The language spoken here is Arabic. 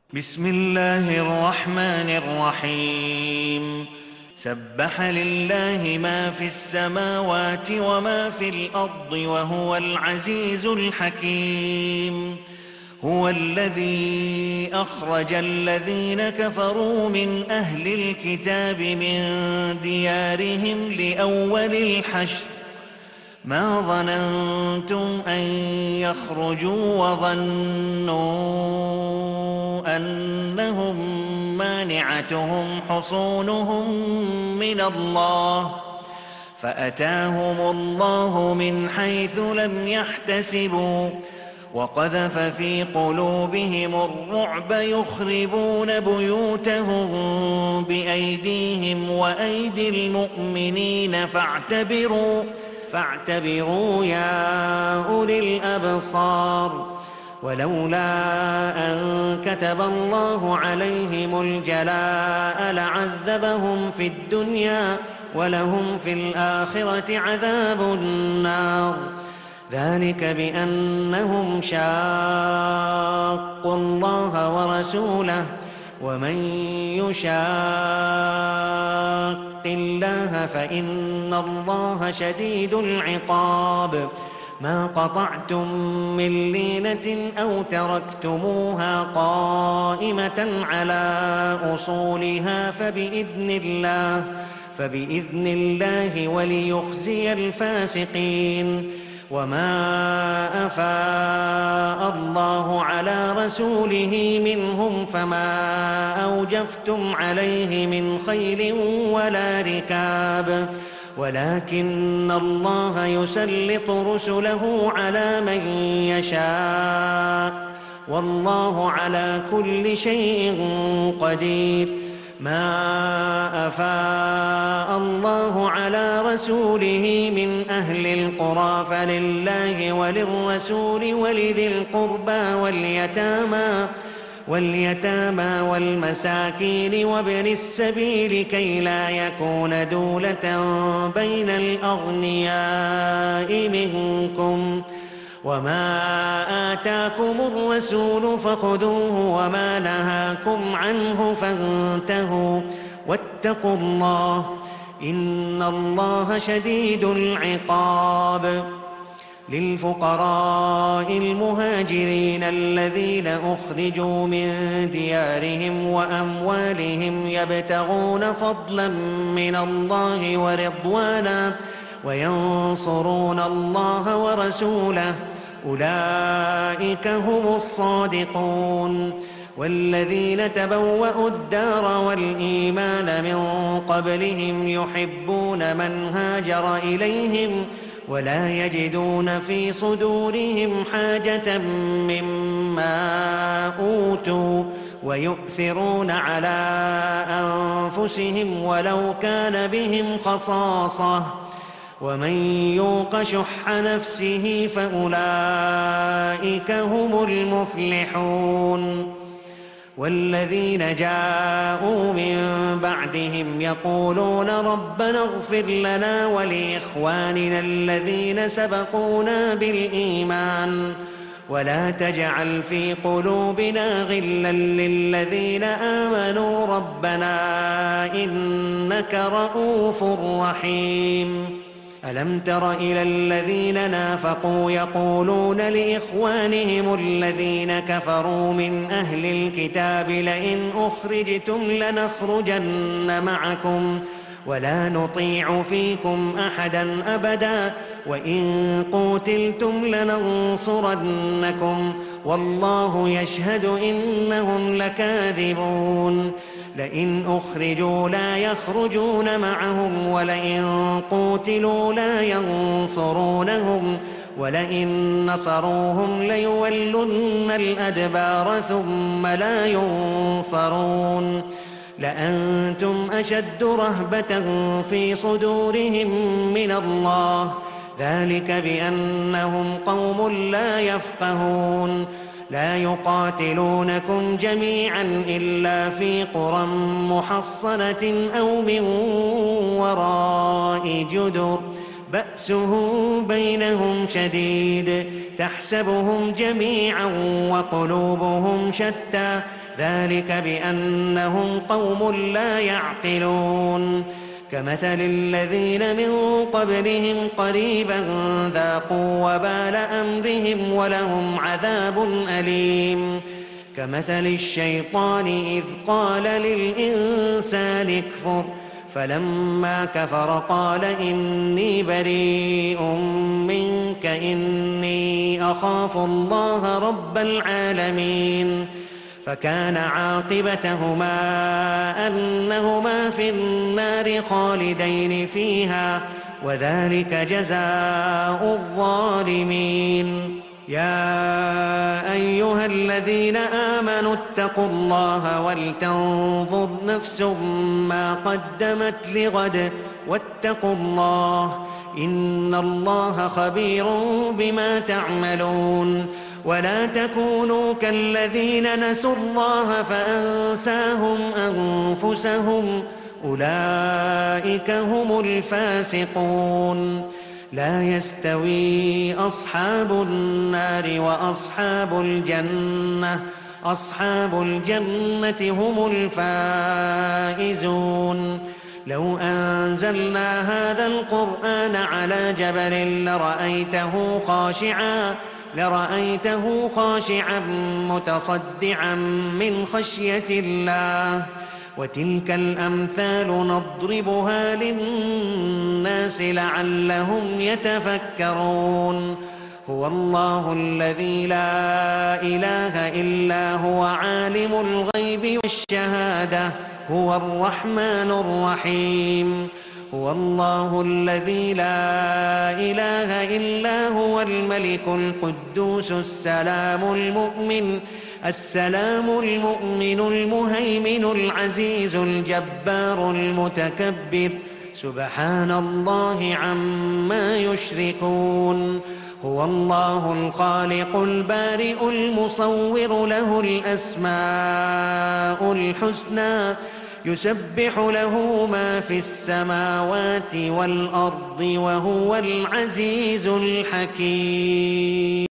بسم الله الرحمن الرحيم سبح لله ما في السماوات وما في الأرض وهو العزيز الحكيم. هو الذي أخرج الذين كفروا من أهل الكتاب من ديارهم لأول الحشر ما ظننتم أن يخرجوا وظنوا أنهم مانعتهم حصونهم من الله فأتاهم الله من حيث لم يحتسبوا وقذف في قلوبهم الرعب يخربون بيوتهم بأيديهم وأيدي المؤمنين فاعتبروا يا أولي الأبصار. ولولا أن كتب الله عليهم الجلاء لعذبهم في الدنيا ولهم في الآخرة عذاب النار. ذلك بأنهم شاقوا الله ورسوله ومن يشاق الله فإن الله شديد العقاب. ما قطعتم من لينة أو تركتموها قائمة على أصولها فبإذن الله وليخزي الفاسقين. وما أفاء الله على رسوله منهم فما أوجفتم عليه من خيل ولا ركاب ولكن الله يسلط رسله على من يشاء والله على كل شيء قدير. ما أفاء الله على رسوله من أهل القرى فلله وللرسول ولذي القربى واليتامى والمساكين وابن السبيل كي لا يكون دولة بين الأغنياء منكم. وما آتاكم الرسول فخذوه وما نهاكم عنه فانتهوا واتقوا الله إن الله شديد العقاب. للفقراء المهاجرين الذين أخرجوا من ديارهم وأموالهم يبتغون فضلا من الله ورضوانا وينصرون الله ورسوله أولئك هم الصادقون. والذين تبوأوا الدار والإيمان من قبلهم يحبون من هاجر إليهم ولا يجدون في صدورهم حاجة مما أوتوا ويؤثرون على أنفسهم ولو كان بهم خصاصة ومن يوق شح نفسه فأولئك هم المفلحون. والذين جاءوا من بعدهم يقولون ربنا اغفر لنا ولإخواننا الذين سبقونا بالإيمان ولا تجعل في قلوبنا غلا للذين آمنوا ربنا إنك رؤوف رحيم. ألم تر إلى الذين نافقوا يقولون لإخوانهم الذين كفروا من أهل الكتاب لئن أخرجتم لنخرجن معكم ولا نطيع فيكم أحدا أبدا وإن قوتلتم لننصرنكم والله يشهد إنهم لكاذبون. لئن أخرجوا لا يخرجون معهم ولئن قوتلوا لا ينصرونهم ولئن نصروهم ليولن الأدبار ثم لا ينصرون. لأنتم أشد رهبة في صدورهم من الله ذلك بأنهم قوم لا يفقهون. لا يقاتلونكم جميعا إلا في قرى محصنة أو من وراء جدر بأسهم بينهم شديد تحسبهم جميعا وقلوبهم شتى ذلك بأنهم قوم لا يعقلون كمثل الذين من قبلهم قريبا ذاقوا وبال أمرهم ولهم عذاب أليم كمثل الشيطان إذ قال للإنسان اكفر فلما كفر قال إني بريء منك إني أخاف الله رب العالمين فكان عاقبتهما أنهما في النار خالدين فيها وذلك جزاء الظالمين يا أيها الذين آمنوا اتقوا الله ولتنظر نفس ما قدمت لغد واتقوا الله إن الله خبير بما تعملون ولا تكونوا كالذين نسوا الله فأنساهم أنفسهم أولئك هم الفاسقون لا يستوي أصحاب النار وأصحاب الجنة أصحاب الجنة هم الفائزون لو أنزلنا هذا القرآن على جبل لرأيته خاشعا متصدعا من خشية الله وتلك الأمثال نضربها للناس لعلهم يتفكرون هو الله الذي لا إله إلا هو عالم الغيب والشهادة هو الرحمن الرحيم هو الله الذي لا إله إلا هو الملك القدوس السلام المؤمن المهيمن العزيز الجبار المتكبر سبحان الله عما يشركون هو الله الخالق البارئ المصور له الأسماء الحسنى يسبح له ما في السماوات والأرض وهو العزيز الحكيم.